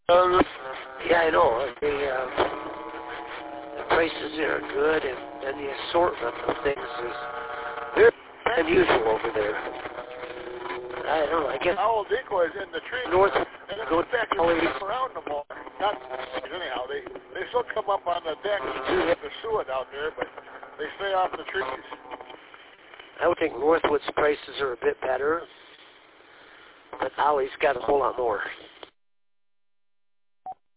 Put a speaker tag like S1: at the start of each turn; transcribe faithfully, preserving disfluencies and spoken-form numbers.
S1: Um,
S2: Yeah, I know. The, uh, the prices there are good, and, and the assortment of things is very unusual over there. I don't know. I guess
S1: owl decoys in the tree.
S2: north
S1: And
S2: go
S1: in fact,
S2: always.
S1: they come around no more. Not anyhow. They they still come up on the deck to pursue it out there, but they stay off the trees.
S2: I would think Northwood's prices are a bit better, but Ollie's got a whole lot more.